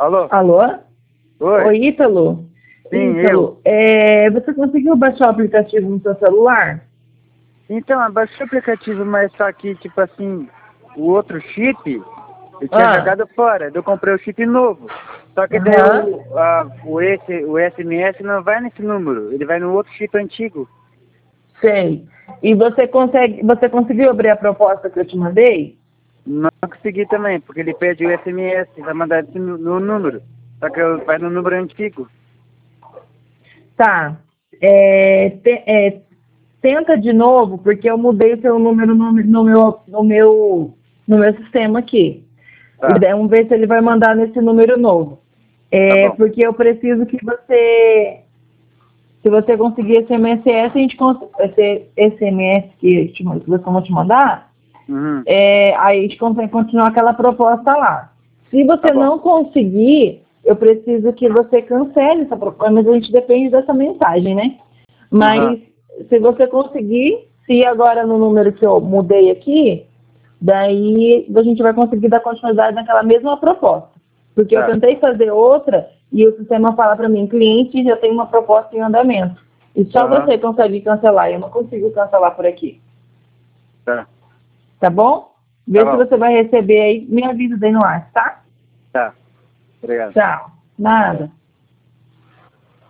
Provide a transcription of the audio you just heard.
Alô? Alô? Oi? Oi, Ítalo? Sim, Ítalo, você conseguiu baixar o aplicativo no seu celular? Então, eu baixei o aplicativo, mas só que, tipo assim, o outro chip, eu tinha jogado fora. Eu comprei o chip novo. Só que daí o SMS não vai nesse número, ele vai no outro chip antigo. Sei. E você conseguiu abrir a proposta que eu te mandei? Não consegui também, porque ele pede o SMS, vai mandar no número. Só que vai no número antigo. Tá. Tenta de novo, porque eu mudei o seu número no meu sistema aqui. Tá, Vamos ver se ele vai mandar nesse número novo. tá bom. Porque eu preciso que se você conseguir esse MSS, esse SMS que eu vou te mandar, Uhum, aí a gente consegue continuar aquela proposta lá. Se tá você bom. não conseguir, eu preciso que você cancele essa proposta, mas a gente depende dessa mensagem, né? Uhum, Mas se você conseguir, se agora no número que eu mudei aqui, daí a gente vai conseguir dar continuidade naquela mesma proposta. Porque eu tá, tentei fazer outra e o sistema fala para mim, cliente já tem uma proposta em andamento. E só uhum, você consegue cancelar, eu não consigo cancelar por aqui. tá, Tá bom? tá Vê se bom. você vai receber aí, me avisa daí no ar, tá? Tá, obrigado. Tchau. Nada.